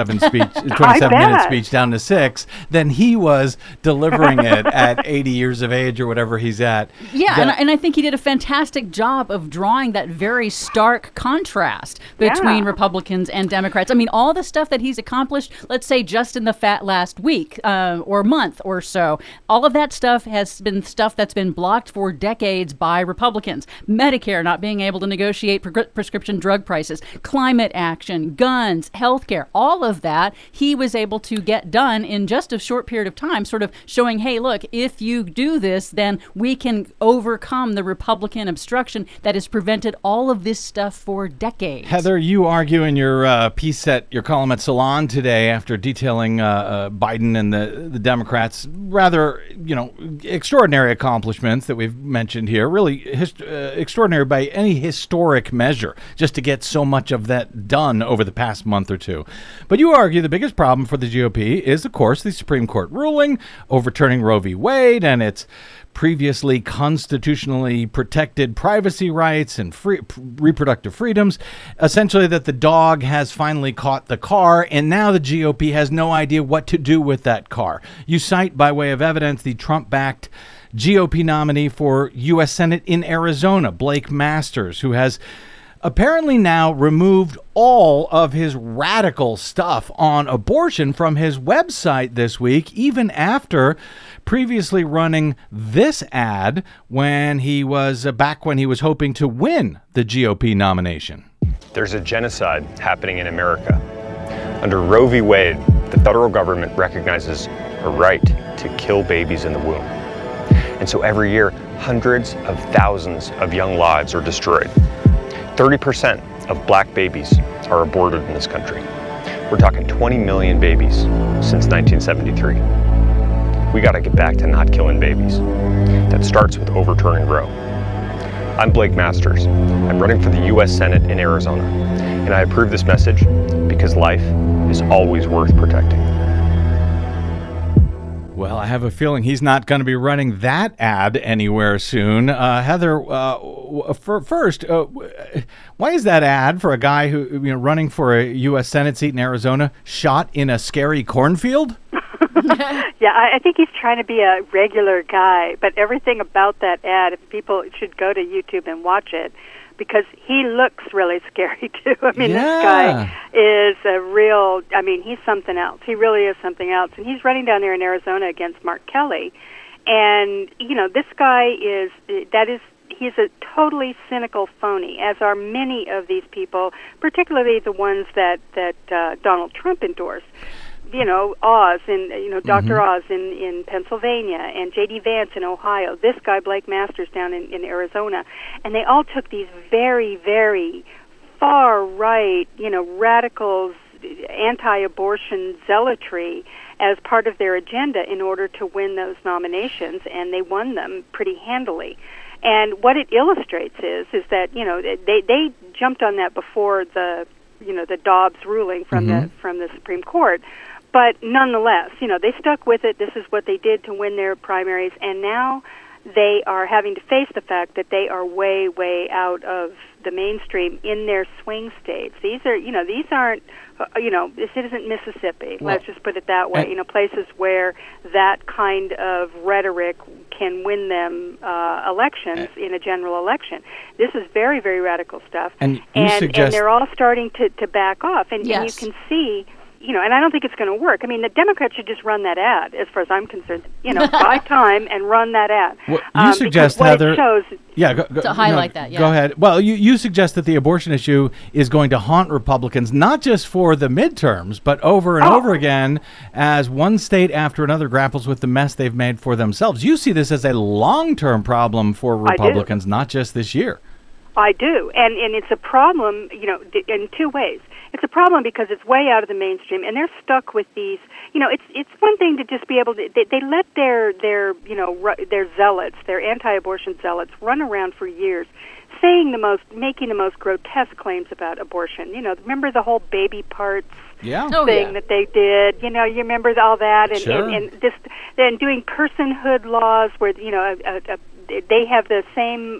27-minute speech down to 6 than he was delivering it at 80 years of age or whatever he's at. Yeah, and I think he did a fantastic job of drawing that very stark contrast between Republicans and Democrats. I mean, all the stuff that he's accomplished, let's say just in the last week or month or so, all of that stuff has been stuff that's been blocked for decades by Republicans. Medicare not being able to negotiate prescription drug prices, climate action, guns, healthcare, all of that he was able to get done in just a short period of time, sort of showing, hey, look, if you do this, then we can overcome the Republican obstruction that has prevented all of this stuff for decades. Heather, you argue in your piece your column at Salon today after detailing Biden and the Democrats' rather extraordinary accomplishments that we've mentioned here, really extraordinary by any historic measure, just to get so much of that done over the past month or two. But you argue the biggest problem for the GOP is, of course, the Supreme Court ruling overturning Roe v. Wade and its previously constitutionally protected privacy rights and reproductive freedoms, essentially that the dog has finally caught the car, and now the GOP has no idea what to do with that car. You cite, by way of evidence, the Trump-backed GOP nominee for U.S. Senate in Arizona, Blake Masters, who has apparently now removed all of his radical stuff on abortion from his website this week, even after previously running this ad when he was back when he was hoping to win the GOP nomination. There's a genocide happening in America. Under Roe v. Wade, the federal government recognizes a right to kill babies in the womb. And so every year, hundreds of thousands of young lives are destroyed. 30% of black babies are aborted in this country. We're talking 20 million babies since 1973. We got to get back to not killing babies. That starts with overturning Roe. I'm Blake Masters. I'm running for the U.S. Senate in Arizona, and I approve this message because life is always worth protecting. Well, I have a feeling he's not going to be running that ad anywhere soon. Heather, first, why is that ad for a guy who, running for a U.S. Senate seat in Arizona shot in a scary cornfield? Yeah, I think he's trying to be a regular guy, but everything about that ad, if people should go to YouTube and watch it, because he looks really scary, too. I mean, This guy is a real, he's something else. He really is something else. And he's running down there in Arizona against Mark Kelly. And, this guy he's a totally cynical phony, as are many of these people, particularly the ones that Donald Trump endorsed. Oz and, Dr. Oz in Pennsylvania, and J.D. Vance in Ohio, this guy, Blake Masters, down in Arizona. And they all took these very, very far-right, radicals, anti-abortion zealotry as part of their agenda in order to win those nominations, and they won them pretty handily. And what it illustrates is that, they jumped on that before the Dobbs ruling from the Supreme Court. But nonetheless, they stuck with it. This is what they did to win their primaries, and now they are having to face the fact that they are way, way out of the mainstream in their swing states. These aren't, this isn't Mississippi. Well, let's just put it that way. Places where that kind of rhetoric can win them elections in a general election. This is very, very radical stuff, and they're all starting to back off, and you can see. And I don't think it's going to work. The Democrats should just run that ad, as far as I'm concerned. Buy time and run that ad. Well, you suggest, Heather, it shows, to highlight that. Yeah. Go ahead. Well, you suggest that the abortion issue is going to haunt Republicans, not just for the midterms, but over and over again, as one state after another grapples with the mess they've made for themselves. You see this as a long-term problem for Republicans, not just this year. I do, and it's a problem, in two ways. It's a problem because it's way out of the mainstream, and they're stuck with these. It's one thing to just be able to. They let their zealots, their anti-abortion zealots, run around for years, making the most grotesque claims about abortion. Remember the whole baby parts thing that they did. You remember all that, and doing personhood laws where they have the same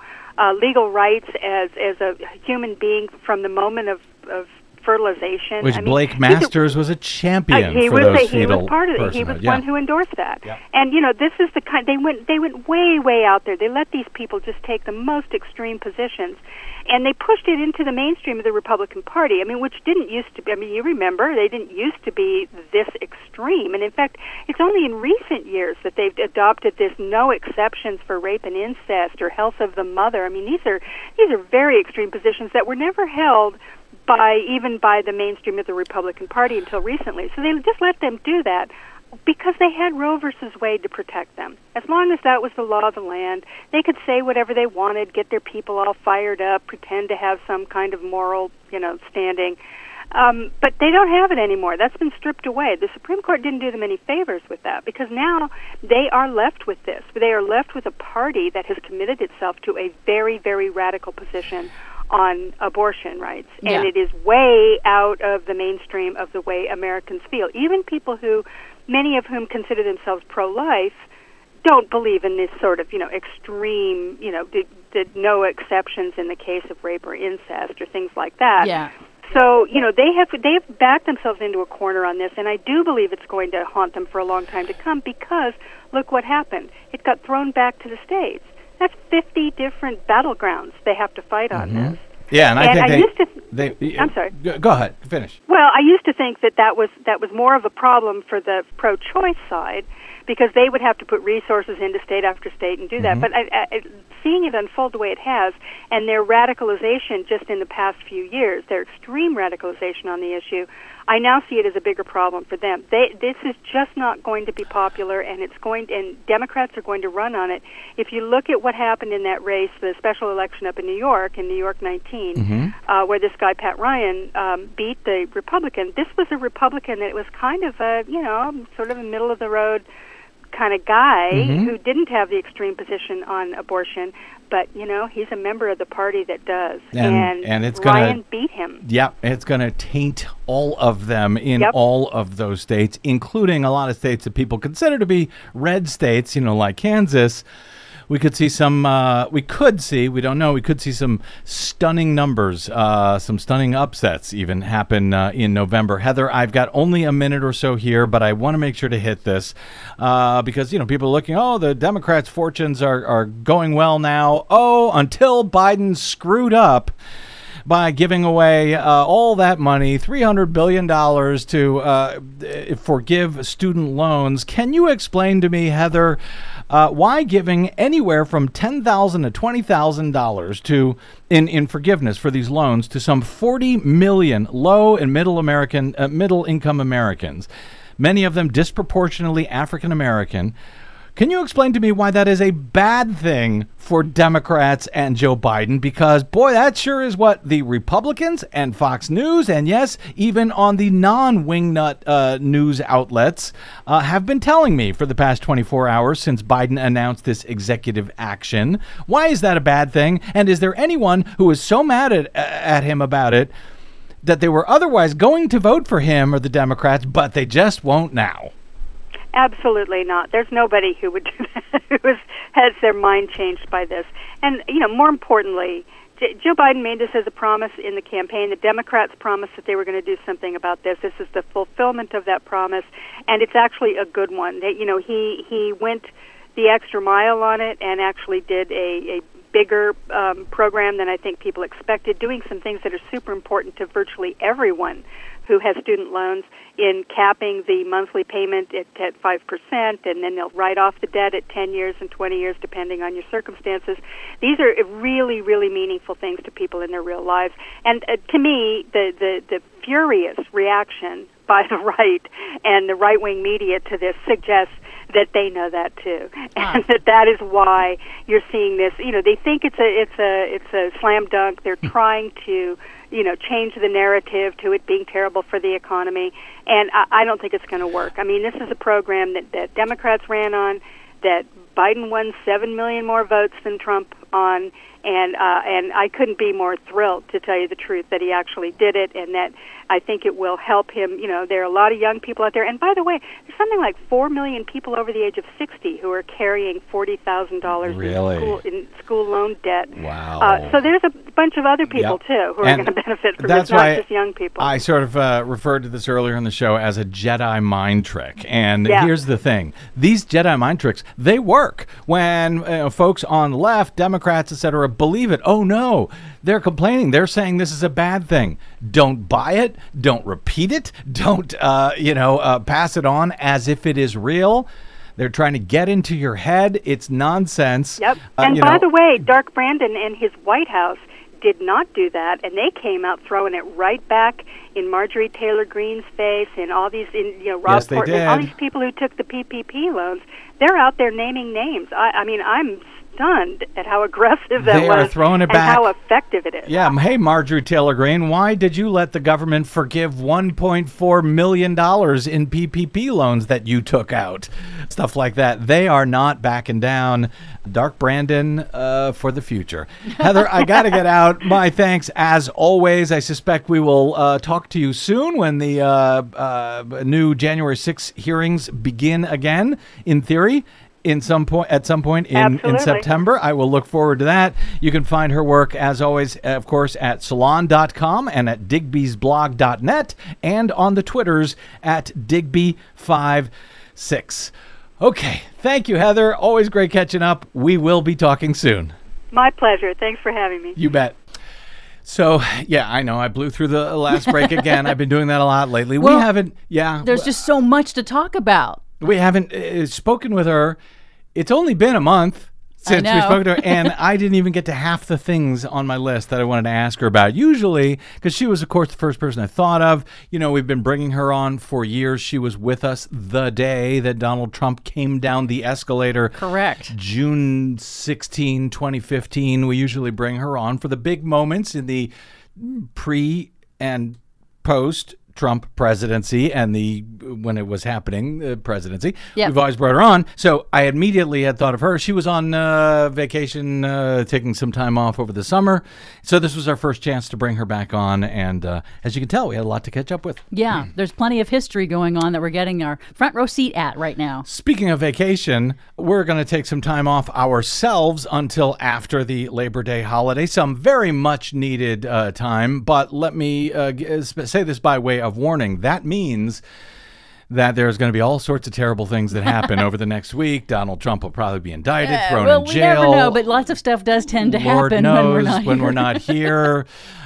legal rights as a human being from the moment of fertilization. Which Blake Masters was a champion for those fetal. He was part of it. He was one who endorsed that. Yeah. And this is the kind they went way, way out there. They let these people just take the most extreme positions, and they pushed it into the mainstream of the Republican Party. Which didn't used to be. You remember they didn't used to be this extreme. And in fact, it's only in recent years that they've adopted this no exceptions for rape and incest or health of the mother. These are very extreme positions that were never held by the mainstream of the Republican Party until recently. So they just let them do that because they had Roe versus Wade to protect them. As long as that was the law of the land, they could say whatever they wanted, get their people all fired up, pretend to have some kind of moral, standing. But they don't have it anymore. That's been stripped away. The Supreme Court didn't do them any favors with that because now they are left with this. They are left with a party that has committed itself to a very, very radical position on abortion rights, and it is way out of the mainstream of the way Americans feel. Even people many of whom consider themselves pro-life, don't believe in this sort of, extreme, the no exceptions in the case of rape or incest or things like that. Yeah. So, they've backed themselves into a corner on this, and I do believe it's going to haunt them for a long time to come because look what happened. It got thrown back to the states. That's 50 different battlegrounds they have to fight on this. Yeah, and I think I'm sorry. Go ahead, finish. Well, I used to think that was more of a problem for the pro-choice side because they would have to put resources into state after state and do that. But seeing it unfold the way it has, and their radicalization just in the past few years, their extreme radicalization on the issue, I now see it as a bigger problem for them. This is just not going to be popular, and Democrats are going to run on it. If you look at what happened in that race, the special election up in New York 19, where this guy Pat Ryan beat the Republican, this was a Republican that was kind of a sort of a middle of the road kind of guy who didn't have the extreme position on abortion, but he's a member of the party that does, and it's Ryan beat him. Yeah, it's going to taint all of them in all of those states, including a lot of states that people consider to be red states, like Kansas. We could see some, we could see some stunning numbers, some stunning upsets even happen in November. Heather, I've got only a minute or so here, but I want to make sure to hit this because, people are looking, the Democrats' fortunes are going well now. Until Biden screwed up by giving away all that money, $300 billion to forgive student loans. Can you explain to me, Heather, why giving anywhere from $10,000 to $20,000 in forgiveness for these loans to some 40 million low and middle income Americans, many of them disproportionately African American? Can you explain to me why that is a bad thing for Democrats and Joe Biden? Because, boy, that sure is what the Republicans and Fox News, and yes, even on the non-wingnut news outlets, have been telling me for the past 24 hours since Biden announced this executive action. Why is that a bad thing? And is there anyone who is so mad at him about it that they were otherwise going to vote for him or the Democrats, but they just won't now? Absolutely not. There's nobody who would do that, who has their mind changed by this. And, more importantly, Joe Biden made this as a promise in the campaign. The Democrats promised that they were going to do something about this. This is the fulfillment of that promise, and it's actually a good one. He went the extra mile on it and actually did a bigger program than I think people expected, doing some things that are super important to virtually everyone who has student loans, in capping the monthly payment at 5%, and then they'll write off the debt at 10 years and 20 years, depending on your circumstances. These are really, really meaningful things to people in their real lives. And to me, the furious reaction by the right and the right-wing media to this suggests that they know that too, and that is why you're seeing this. They think it's a slam dunk. They're trying to change the narrative to it being terrible for the economy, and I don't think it's going to work. I mean, this is a program that Democrats ran on, that Biden won 7 million more votes than Trump on, and I couldn't be more thrilled, to tell you the truth, that he actually did it, and that I think it will help him. There are a lot of young people out there, and by the way, there's something like 4 million people over the age of 60 who are carrying $40,000 in school loan debt. Wow. So there's a bunch of other people too who are going to benefit from this, not just young people. I sort of referred to this earlier in the show as a Jedi mind trick, and here's the thing: these Jedi mind tricks, they work when folks on the left, Democrats, etc., believe it. Oh no, they're complaining. They're saying this is a bad thing. Don't buy it. Don't repeat it. Don't, pass it on as if it is real. They're trying to get into your head. It's nonsense. Yep. And by the way, Dark Brandon and his White House did not do that, and they came out throwing it right back in Marjorie Taylor Greene's face, and all these, Rob Portman, and all these people who took the PPP loans. They're out there naming names. I mean, I'm stunned at how aggressive that was. They are throwing it and back. How effective it is. Yeah. Hey, Marjorie Taylor Greene, why did you let the government forgive $1.4 million in PPP loans that you took out? Stuff like that. They are not backing down. Dark Brandon for the future. Heather, I got to get out. My thanks as always. I suspect we will talk to you soon when the new January 6th hearings begin again, in theory. at some point in Absolutely. September. I will look forward to that. You can find her work, as always, of course, at salon.com and at digbysblog.net and on the Twitters at digby56. Okay. Thank you, Heather. Always great catching up. We will be talking soon. My pleasure. Thanks for having me. You bet. So, yeah, I know. I blew through the last break again. I've been doing that a lot lately. Well, we haven't, There's just so much to talk about. We haven't spoken with her. It's only been a month since we spoke to her, and I didn't even get to half the things on my list that I wanted to ask her about. Usually, because she was, of course, the first person I thought of. You know, we've been bringing her on for years. She was with us the day that Donald Trump came down the escalator. Correct. June 16, 2015. We usually bring her on for the big moments in the pre and post Trump presidency and when it was happening, the presidency. Yep. We've always brought her on. So I immediately had thought of her. She was on vacation, taking some time off over the summer. So this was our first chance to bring her back on. And as you can tell, we had a lot to catch up with. Yeah, there's plenty of history going on that we're getting our front row seat at right now. Speaking of vacation, we're going to take some time off ourselves until after the Labor Day holiday. Some very much needed time. But let me say this by way of warning. That means that there's going to be all sorts of terrible things that happen over the next week. Donald Trump will probably be indicted, thrown in jail. We never know, but lots of stuff does tend to happen when we're not here.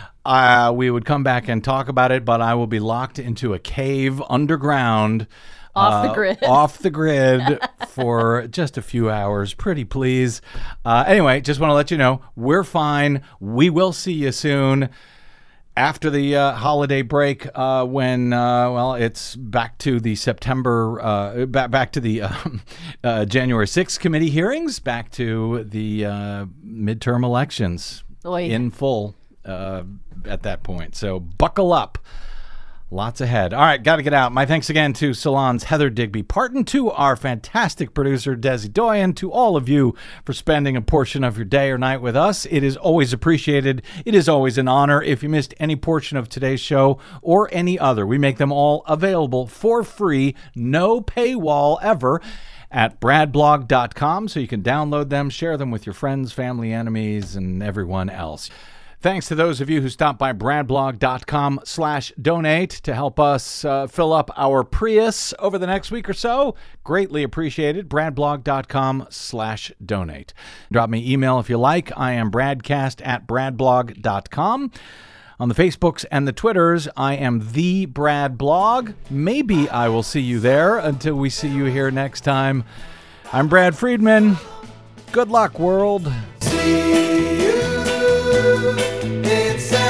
We would come back and talk about it, but I will be locked into a cave underground. Off the grid. Off the grid for just a few hours. Pretty please. Anyway, just want to let you know, we're fine. We will see you soon. After the holiday break, when it's back to the September, back to the January 6th committee hearings, back to the midterm elections in full at that point. So buckle up. Lots ahead. All right, got to get out. My thanks again to Salon's Heather Digby Parton, to our fantastic producer, Desi Doyen, to all of you for spending a portion of your day or night with us. It is always appreciated. It is always an honor. If you missed any portion of today's show or any other, we make them all available for free, no paywall ever, at bradblog.com, so you can download them, share them with your friends, family, enemies, and everyone else. Thanks to those of you who stopped by bradblog.com/donate to help us fill up our Prius over the next week or so. Greatly appreciated. bradblog.com/donate. Drop me email if you like. I am bradcast@bradblog.com. On the Facebooks and the Twitters, I am the Brad Blog. Maybe I will see you there. Until we see you here next time, I'm Brad Friedman. Good luck, world. See you in